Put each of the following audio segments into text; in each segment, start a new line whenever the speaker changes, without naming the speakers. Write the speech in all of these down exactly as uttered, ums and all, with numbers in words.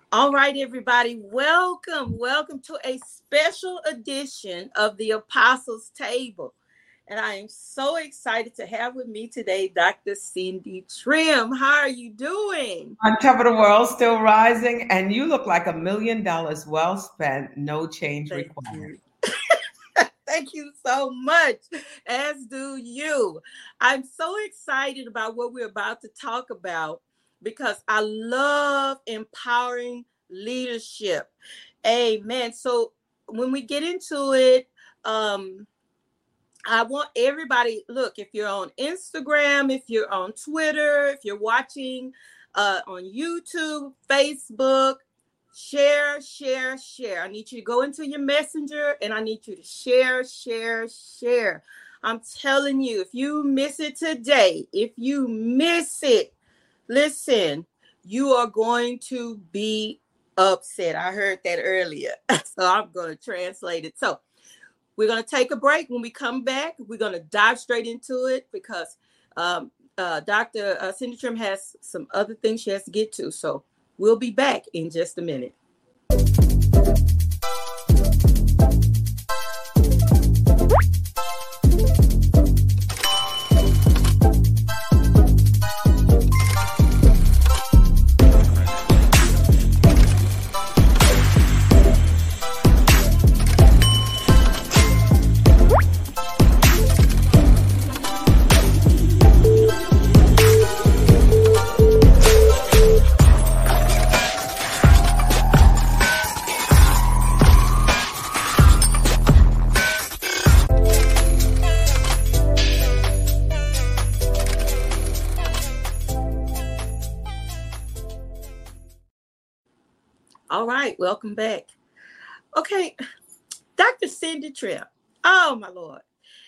All right, everybody, welcome. Welcome to a special edition of the Apostles Table. And I am so excited to have with me today Doctor Cindy Trim. How are you doing?
On top of the world, still rising, and you look like a million dollars well spent, no change
Thank
required.
you. Thank you so much, as do you. I'm so excited about what we're about to talk about because I love empowering leadership. Amen. So when we get into it, um, I want everybody, look, if you're on Instagram, if you're on Twitter, if you're watching uh, on YouTube, Facebook, share, share, share. I need you to go into your messenger and I need you to share, share, share. I'm telling you, if you miss it today, if you miss it, listen, you are going to be upset. I heard that earlier. So I'm going to translate it. So we're going to take a break. When we come back, we're going to dive straight into it because um, uh, Doctor Uh, Cindy Trim has some other things she has to get to. So we'll be back in just a minute. All right, welcome back. Okay, Doctor Cindy Trim. Oh, my Lord.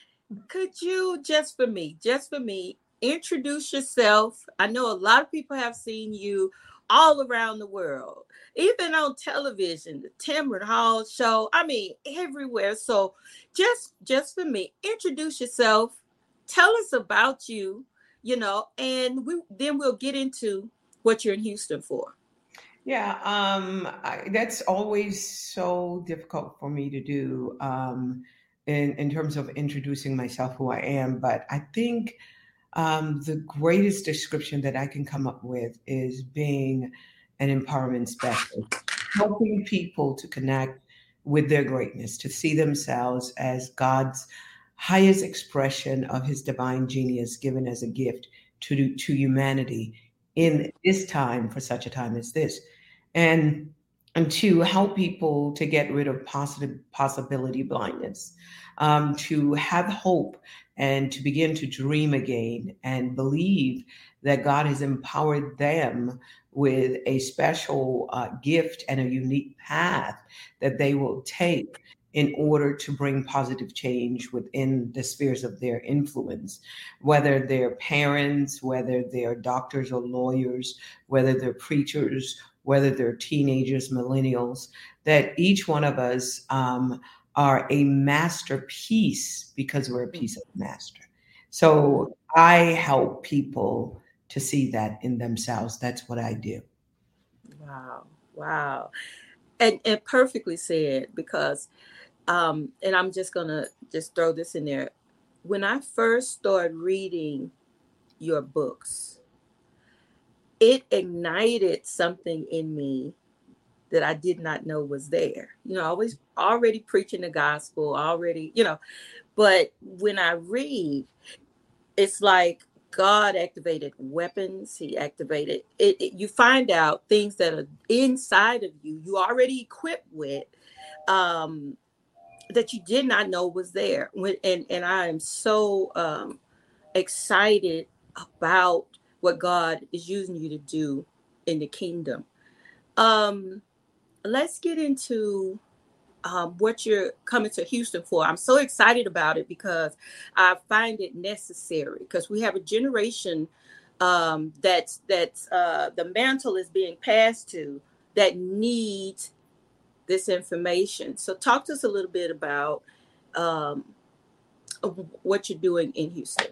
Could you, just for me, just for me, introduce yourself? I know a lot of people have seen you all around the world, even on television, the Tamron Hall show. I mean, everywhere. So just, just for me, introduce yourself. Tell us about you, you know, and we then we'll get into what you're in Houston for.
Yeah, um, I, that's always so difficult for me to do um, in in terms of introducing myself, who I am. But I think um, the greatest description that I can come up with is being an empowerment specialist, helping people to connect with their greatness, to see themselves as God's highest expression of His divine genius given as a gift to to humanity in this time, for such a time as this, and and to help people to get rid of positive possibility blindness, um, to have hope and to begin to dream again and believe that God has empowered them with a special uh, gift and a unique path that they will take in order to bring positive change within the spheres of their influence, whether they're parents, whether they're doctors or lawyers, whether they're preachers, whether they're teenagers, millennials, that each one of us um, are a masterpiece because we're a piece of the master. So I help people to see that in themselves. That's what I do.
Wow. Wow. And, and perfectly said because um and I'm just gonna just throw this in there. When I first started reading your books, it ignited something in me that I did not know was there. You know, I was already preaching the gospel, already, you know, but when I read, it's like God activated weapons. He activated it, it. You find out things that are inside of you, you already equipped with, um, that you did not know was there. When, and, and I am so um, excited about what God is using you to do in the kingdom. Um, let's get into um, what you're coming to Houston for. I'm so excited about it because I find it necessary because we have a generation um, that's that's uh, the mantle is being passed to that needs this information. So talk to us a little bit about um, what you're doing in Houston.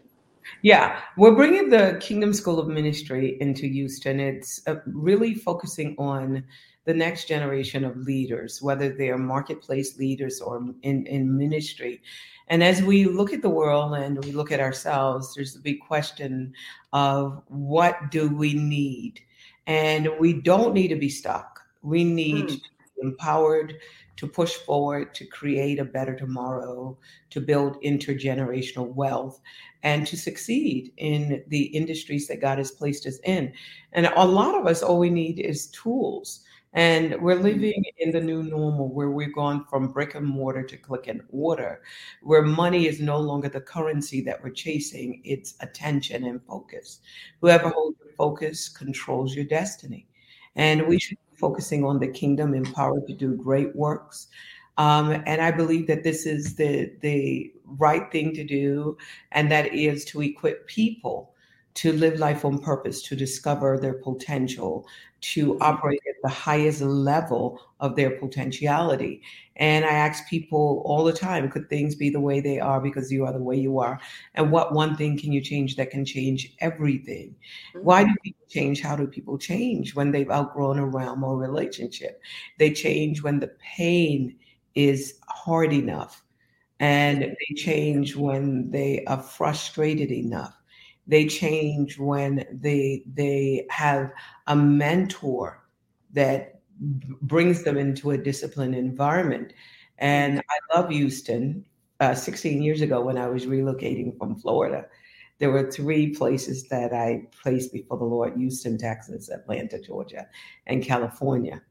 Yeah, we're bringing the Kingdom School of Ministry into Houston. It's uh, really focusing on the next generation of leaders, whether they are marketplace leaders or in, in ministry. And as we look at the world and we look at ourselves, there's the big question of what do we need? And we don't need to be stuck. We need to
Mm,
be empowered to push forward, to create a better tomorrow, to build intergenerational wealth and to succeed in the industries that God has placed us in. And a lot of us, all we need is tools. And we're
mm,
living in the new normal where we've gone from brick and mortar to click and order, where money is no longer the currency that we're chasing, it's attention and focus. Whoever holds your focus controls your destiny. And we should be focusing on the kingdom, empowered to do great works. Um, and I believe that this is the the right thing to do, and that is to equip people to live life on purpose, to discover their potential, to
mm,
operate at the highest level of their potentiality. And I ask people all the time, could things be the way they are because you are the way you are? And what one thing can you change that can change everything? Why
mm,
do people change? How do people change when they've outgrown a realm or relationship? They change when the pain is hard enough, and they change when they are frustrated enough. They change when they they have a mentor that b- brings them into a disciplined environment.
mm,
And I love Houston. Uh, sixteen years ago, when I was relocating from Florida, there were three places that I placed before the Lord: Houston, Texas, Atlanta, Georgia, and California.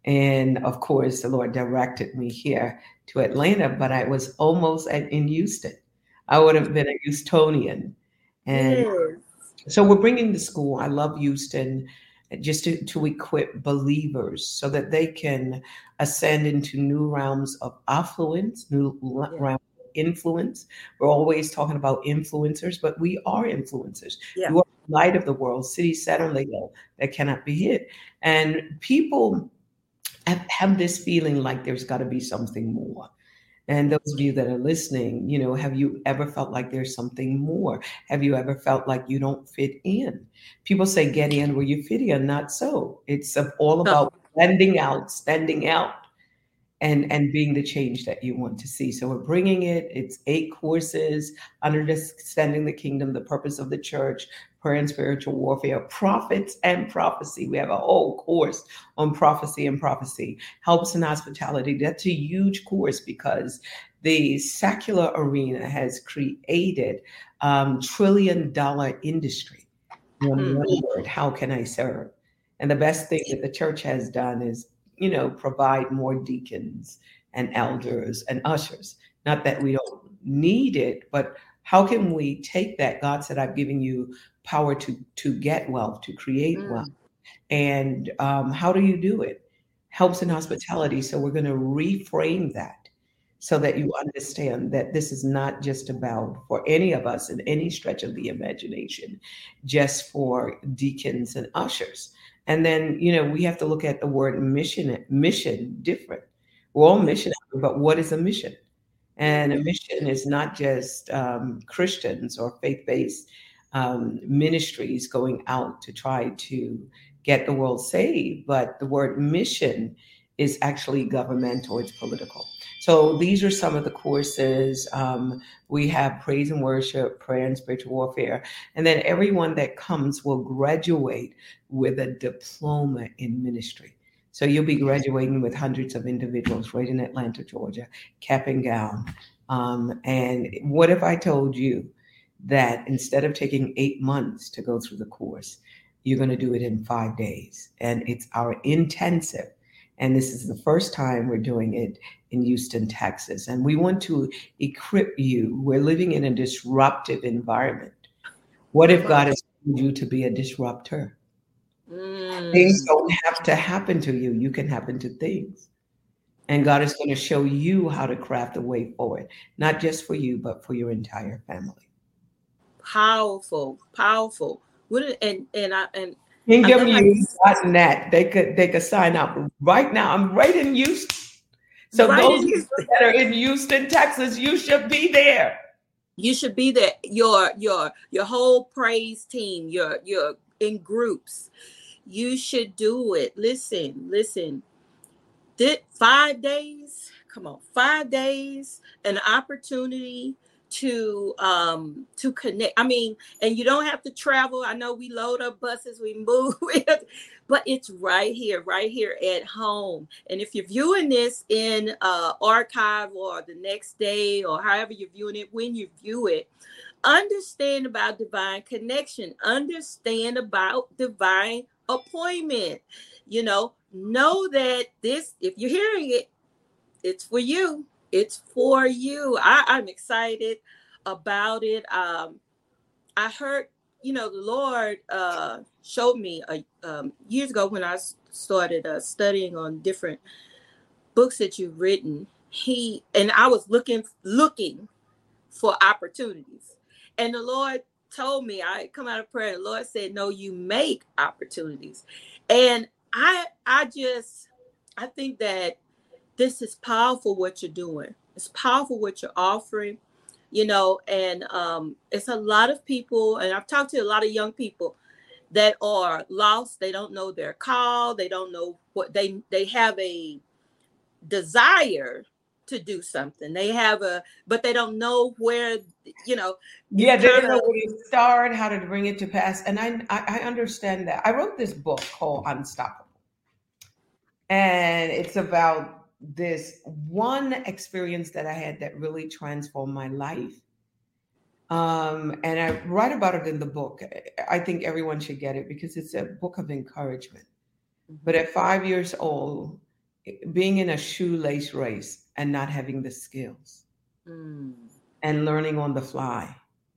And of course, the Lord directed me here to Atlanta, but I was almost at, in Houston. I would have been a Houstonian. And
yes.
so we're bringing the school. I love Houston just to, to equip believers so that they can ascend into new realms of affluence, new l-
Yeah.
realms of influence. We're always talking about influencers, but we are influencers.
Yeah.
You are the light of the world, city set on the hill that cannot be hid. And people have, have this feeling like there's got to be something more. And those of you that are listening, you know, have you ever felt like there's something more? Have you ever felt like you don't fit in? People say, get in where you fit in. Not so. It's all
Come
about blending out, standing out, and and being the change that you want to see. So we're bringing it. It's eight courses: understanding the kingdom, the purpose of the church, prayer and spiritual warfare, prophets and prophecy. We have a whole course on prophecy and prophecy, helps in hospitality. That's a huge course because the secular arena has created um, trillion dollar industry. One
on.
one word: how can I serve? And the best thing that the church has done is, you know, provide more deacons and elders and ushers. Not that we don't need it, but how can we take that? God said, I've given you power to to get wealth, to create wealth.
Mm,
And um, how do you do it? Helps in hospitality. So we're going to reframe that so that you understand that this is not just about, for any of us in any stretch of the imagination, just for deacons and ushers. And then, you know, we have to look at the word mission, mission different. We're all
mm,
missionary, but what is a mission? And a
mm,
mission is not just um, Christians or faith based um, ministries going out to try to get the world saved, but the word mission is actually governmental, it's political. So these are some of the courses. Um, we have praise and worship, prayer and spiritual warfare. And then everyone that comes will graduate with a diploma in ministry. So you'll be graduating with hundreds of individuals right in Atlanta, Georgia, cap and gown. Um, and what if I told you that instead of taking eight months to go through the course, you're going to do it in five days? And it's our intensive. And this is the first time we're doing it in Houston, Texas. And we want to equip you. We're living in a disruptive environment. What if
come on.
God has called you to be a disruptor? Things
Mm,
don't have to happen to you. You can happen to things. And God is going to show you how to craft a way forward, not just for you, but for your entire family.
powerful, powerful. What it- and and I and I
Kingdom
love how you
Youth dot net. They could they could sign up right now. I'm right in Houston. So
right
those
in
of
you.
you that are in Houston, Texas, you should be there.
You should be there. Your your your whole praise team. Your your in groups. You should do it. Listen, listen. Did five days? Come on, five days. An opportunity to um to connect. I mean, and you don't have to travel. I know we load up buses, we move, but it's right here, right here at home. And if you're viewing this in uh archive or the next day or however you're viewing it, when you view it, understand about divine connection, understand about divine appointment. You know, know that this, if you're hearing it, it's for you. It's for you. I, I'm excited about it. Um, I heard, you know, the Lord uh, showed me uh, um, years ago when I started uh, studying on different books that you've written. He and I was looking, looking for opportunities, and the Lord told me, I come out of prayer. The Lord said, "No, you make opportunities," and I, I just, I think that this is powerful what you're doing. It's powerful what you're offering, you know, and um, it's a lot of people, and I've talked to a lot of young people that are lost. They don't know their call. They don't know what they, they have a desire to do something. They have a, but they don't know where, you know,
Yeah, they don't know where to start, how to bring it to pass. And I, I, I understand that. I wrote this book called Unstoppable. And it's about this one experience that I had that really transformed my life. Um, and I write about it in the book. I think everyone should get it because it's a book of encouragement. But at five years old, being in a shoelace race and not having the skills mm. and learning on the fly.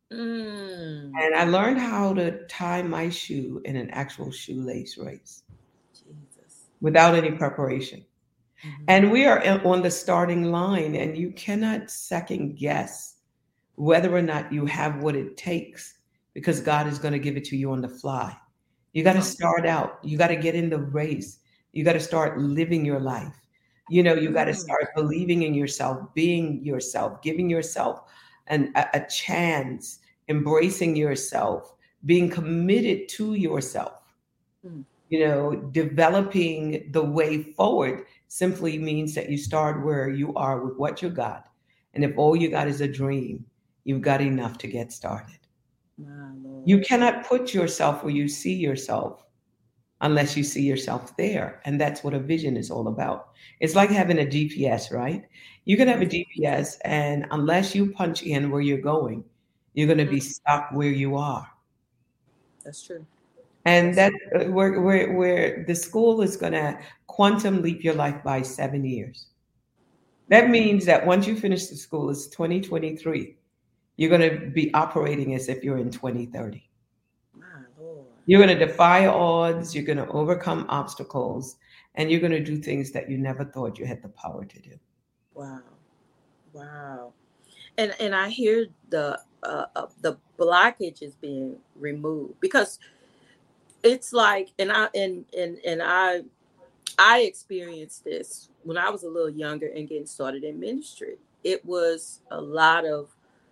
Mm. And I learned how to tie my shoe in an actual shoelace race. Without any preparation. Mm-hmm. And we are on the starting line, and you cannot second guess whether or not you have what it takes because God is going to give it to you on the fly. You got to start out. You got to get in the race. You got to start living your life. You know, you got to start believing in yourself, being yourself, giving yourself an, a, a chance, embracing yourself, being committed to yourself. Mm. You know, developing the way forward simply means that you start where you are with what you got. And if all you got is a dream, you've got enough to get started. You cannot put yourself where you see yourself unless you see yourself there. And that's what a vision is all about. It's like having a G P S, right? You can have a G P S, and unless you punch in where you're going, you're going to be stuck where you are.
That's true.
And that uh, where, where, where the school is going to quantum leap your life by seven years. That means that once you finish the school, it's twenty twenty-three. You're going to be operating as if you're in twenty thirty. My Lord. You're going to defy odds. You're going to overcome obstacles. And you're going to do things that you never thought you had the power to do.
Wow. Wow. And and I hear the uh, uh, the blockage is being removed because it's like, and I and and and I I experienced this when I was a little younger and getting started in ministry. It was a lot of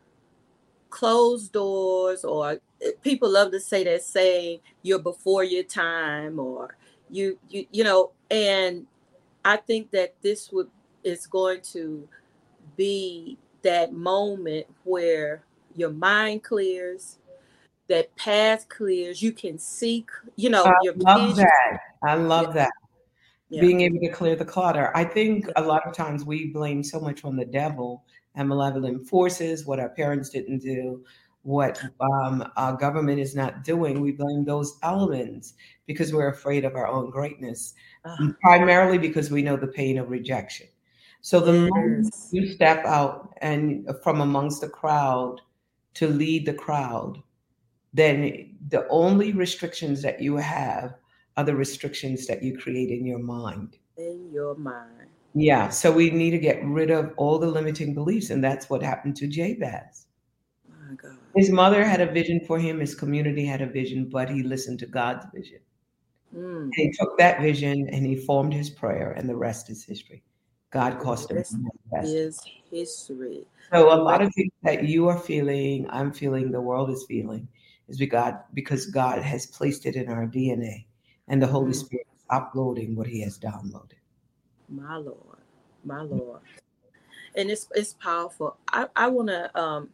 closed doors, or people love to say that saying, you're before your time, or you you you know. And I think that this would is going to be that moment where your mind clears, that path clears, you can see, you know,
I
your
love
vision.
that. I love
yeah.
that.
Yeah.
Being able to clear the clutter. I think a lot of times we blame so much on the devil and malevolent forces, what our parents didn't do, what um, our government is not doing. We blame those elements because we're afraid of our own greatness, uh, primarily because we know the pain of rejection. So the yes. moment you step out and from amongst the crowd to lead the crowd, then the only restrictions that you have are the restrictions that you create in your mind.
In your mind.
Yeah. So we need to get rid of all the limiting beliefs. And that's what happened to Jabez.
My God.
His mother had a vision for him. His community had a vision, but he listened to God's vision. Mm. And he took that vision and he formed his prayer, and the rest is history. God
The
caused him to
rest
manifest.
is history.
So a
The
lot
rest,
of things that you are feeling, I'm feeling, the world is feeling, is because because God has placed it in our D N A, and the Holy
mm,
Spirit is uploading what He has downloaded.
my Lord, my Lord, and it's it's powerful. I I wanna um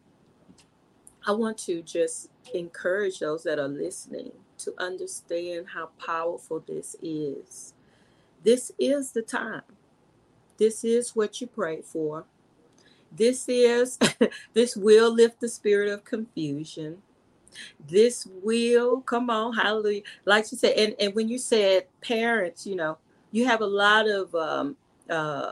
I want to just encourage those that are listening to understand how powerful this is. This is the time. This is what you pray for. This is this will lift the spirit of confusion. This will come on, hallelujah. Like you said, and, and when you said parents, you know, you have a lot of um uh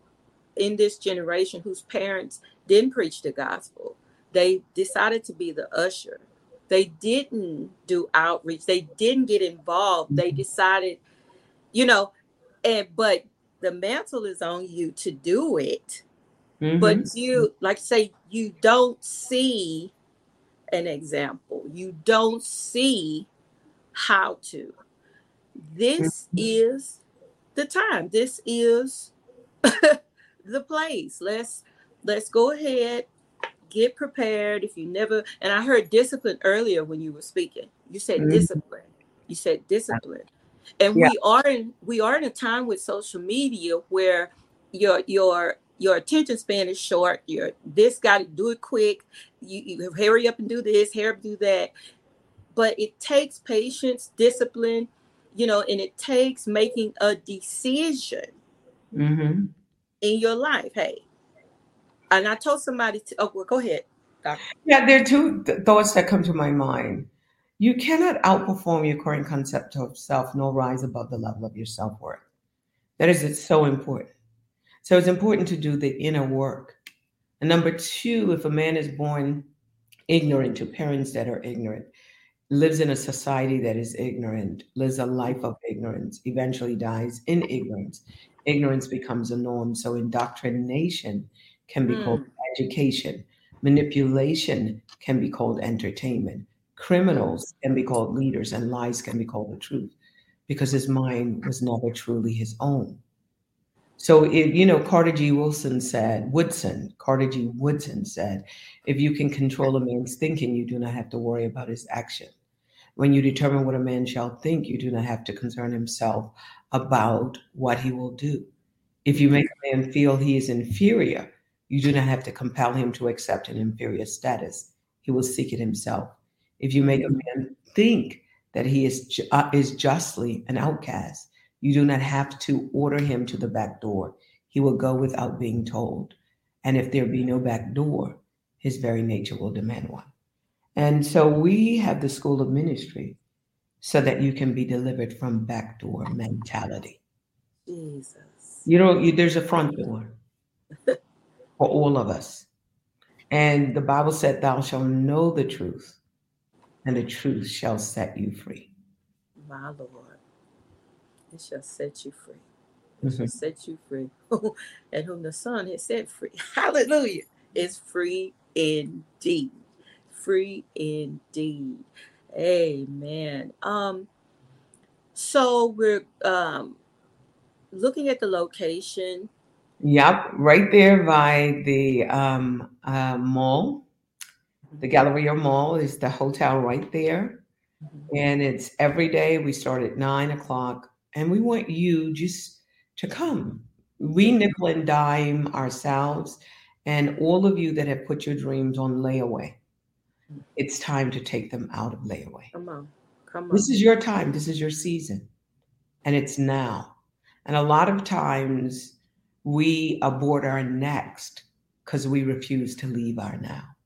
in this generation whose parents didn't preach the gospel. They decided to be the usher. They didn't do outreach. They didn't get involved. They decided, you know, and but the mantle is on you to do it. But
Mm-hmm.
you, like say, you don't see an example. You don't see how to. This is the time. This is the place. Let's let's go ahead, get prepared. If you never, and I heard discipline earlier when you were speaking. You said
Mm-hmm.
discipline. You said discipline. And
Yeah.
we are in we are in a time with social media where your your your attention span is short. You're this got to do it quick. You, you hurry up and do this, hurry up and do that. But it takes patience, discipline, you know, and it takes making a decision
Mm-hmm.
in your life. Hey, and I told somebody to, oh, well, go ahead, doctor.
Yeah, there are two th- thoughts that come to my mind. You cannot outperform your current concept of self nor rise above the level of your self worth. That is, it's so important. So it's important to do the inner work. And number two, if a man is born ignorant to parents that are ignorant, lives in a society that is ignorant, lives a life of ignorance, eventually dies in ignorance. Ignorance becomes a norm. So indoctrination can be called
Mm,
education, manipulation can be called entertainment,
mm,
criminals can be called leaders, and lies can be called the truth because his mind was never truly his own. So, if, you know, Carter G. Wilson said, Woodson, Carter G. Woodson said, if you can control a man's thinking, you do not have to worry about his action. When you determine what a man shall think, you do not have to concern himself about what he will do. If you
mm,
make a man feel he is inferior, you do not have to compel him to accept an inferior status. He will seek it himself. If you make a
mm.
man think that he is ju- uh, is justly an outcast, you do not have to order him to the back door. He will go without being told. And if there be no back door, his very nature will demand one. And so we have the school of ministry so that you can be delivered from backdoor mentality.
Jesus.
You know, you, there's a front door for all of us. And the Bible said, Thou shalt know the truth, and the truth shall set you free.
My Lord, it shall set you free. It shall
Mhm.
set you free. And whom the Son has set free. Hallelujah. Is free indeed. Free indeed. Amen. Um, so we're um looking at the location.
Yep, right there by the um, uh, mall. The Galleria Mall is the hotel right there.
Mhm.
And it's every day. We start at nine o'clock, and we want you just to come. We
Yeah.
nickel and dime ourselves, and all of you that have put your dreams on layaway, it's time to take them out of layaway.
Come on. Come
This
on.
is your time, this is your season, and it's now. And a lot of times we abort our next because we refuse to leave our now.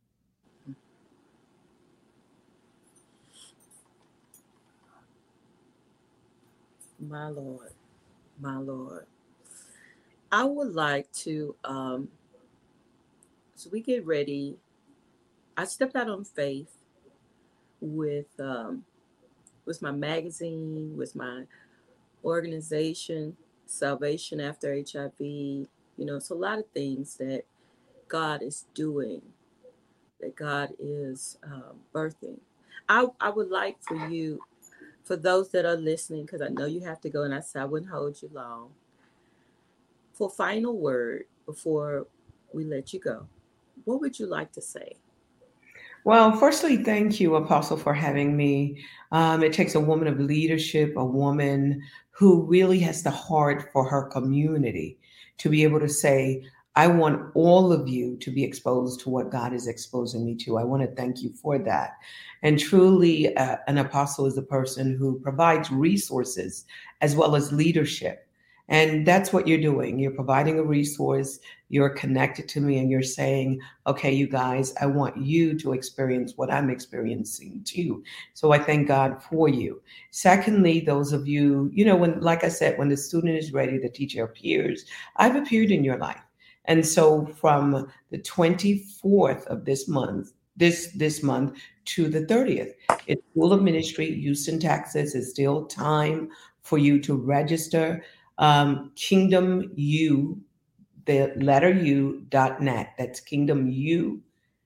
My Lord. My Lord. I would like to um so we get ready. I stepped out on faith with um with my magazine, with my organization, Salvation After H I V. You know, it's a lot of things that God is doing, that God is um, birthing. I, I would like for you, for those that are listening, because I know you have to go, and I said I wouldn't hold you long, for final word before we let you go, what would you like to say?
Well, firstly, thank you, Apostle, for having me. Um, it takes a woman of leadership, a woman who really has the heart for her community to be able to say, I want all of you to be exposed to what God is exposing me to. I want to thank you for that. And truly, uh, an apostle is a person who provides resources as well as leadership. And that's what you're doing. You're providing a resource. You're connected to me and you're saying, okay, you guys, I want you to experience what I'm experiencing too. So I thank God for you. Secondly, those of you, you know, when, like I said, when the student is ready, the teacher appears. I've appeared in your life. And so from the twenty-fourth of this month, this, this month to the thirtieth, it's School of Ministry, Houston, Texas. It's still time for you to register. Um, Kingdom U, the letter U dot net. That's Kingdom U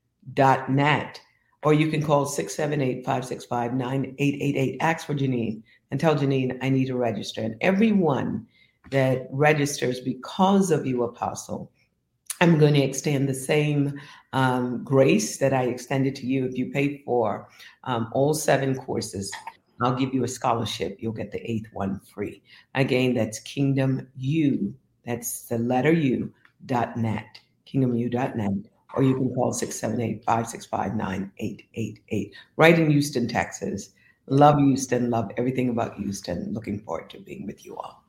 dot net. Or you can call six seven eight, five six five, nine eight eight eight. Ask for Janine and tell Janine I need to register. And everyone that registers because of you, Apostle, I'm going to extend the same um, grace that I extended to you if you paid for um, all seven courses. I'll give you a scholarship. You'll get the eighth one free. Again, that's Kingdom U. That's the letter U dot net, Kingdom U dot net. Or you can call six seven eight, five six five, nine eight eight eight. Right in Houston, Texas. Love Houston. Love everything about Houston. Looking forward to being with you all.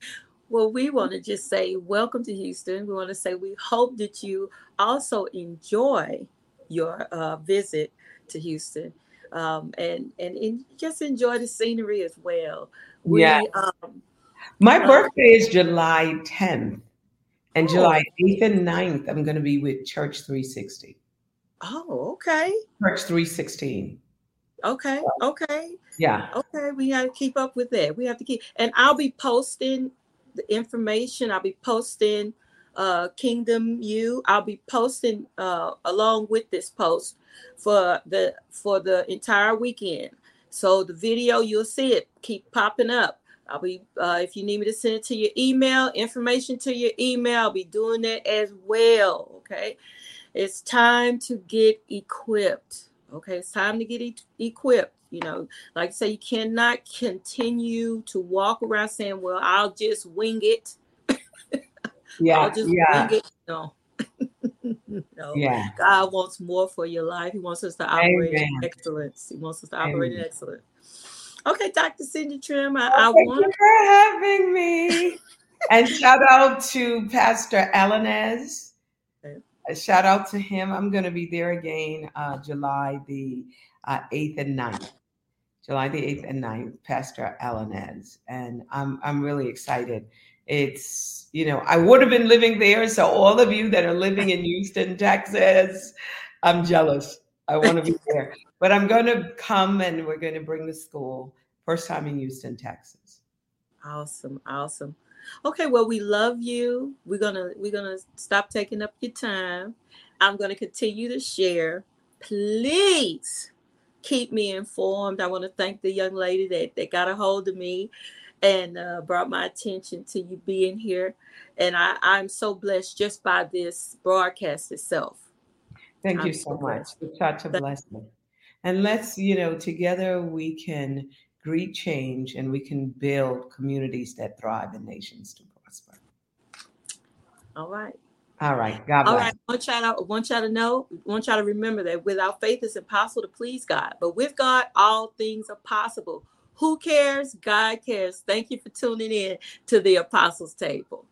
Well, we want to just say welcome to Houston. We want to say we hope that you also enjoy your uh, visit to Houston. Um, and, and and just enjoy the scenery as well. We,
yeah.
Um,
My birthday uh, is July tenth, and oh. July eighth and ninth, I'm going to be with Church three sixty.
Oh, okay.
Church three sixteen.
Okay, okay.
Yeah.
Okay, we have to keep up with that. We have to keep, and I'll be posting the information. I'll be posting uh, Kingdom U. I'll be posting uh, along with this post for the for the entire weekend. So the video, you'll see it keep popping up. I'll be uh, if you need me to send it to your email, information to your email, I'll be doing that as well. Okay, it's time to get equipped. Okay, it's time to get e- equipped. You know, like I say, you cannot continue to walk around saying, well, I'll just wing it.
Yeah,
I'll just
yeah.
wing it. No. No.
Yeah.
God wants more for your life. He wants us to operate
Amen.
in excellence. He wants us to operate
Amen.
in excellence. Okay, Doctor Cindy Trim, I,
oh,
I
thank
want
you for having me. And shout out to Pastor Alanez. Okay. A shout out to him. I'm going to be there again uh, July the uh, eighth and ninth. July the eighth and ninth, Pastor Alanez. And I'm I'm really excited. It's, you know, I would have been living there. So all of you that are living in Houston, Texas, I'm jealous. I want to be there. But I'm going to come and we're going to bring the school. First time in Houston, Texas.
Awesome. Awesome. Okay, well, we love you. We're gonna we're gonna stop taking up your time. I'm gonna continue to share. Please keep me informed. I want to thank the young lady that, that got a hold of me and uh, brought my attention to you being here. And I, I'm so blessed just by this broadcast itself.
Thank I'm you so, so much. It's such a blessing. And let's, you know, together we can greet change and we can build communities that thrive and nations to prosper.
All right.
All right. God bless.
All right. I want y'all to, want y'all to know, want y'all to remember that without faith, it's impossible to please God. But with God, all things are possible. Who cares? God cares. Thank you for tuning in to the Apostles' Table.